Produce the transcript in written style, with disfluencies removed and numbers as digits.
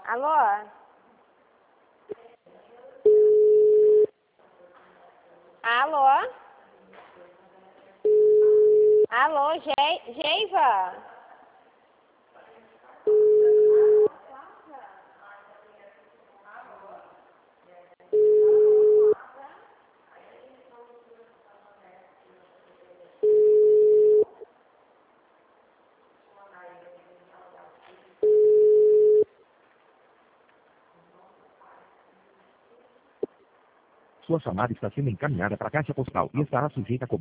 Alô? Alô? Alô, Geiva? Sua chamada está sendo encaminhada para a caixa postal e estará sujeita a cobrança.